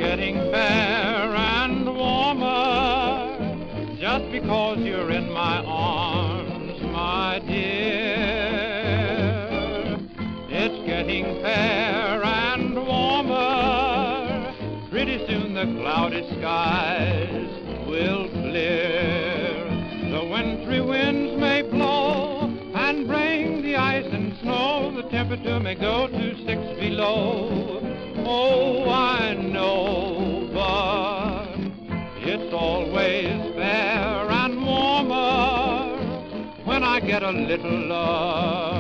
getting fair and warmer just because you're in my arms, my dear. It's getting fair and warmer. Pretty soon the cloudy skies will clear. The wintry winds may blow and bring the ice and snow. The temperature may go to 6 below. Oh, I know, but it's always fair and warmer when I get a little love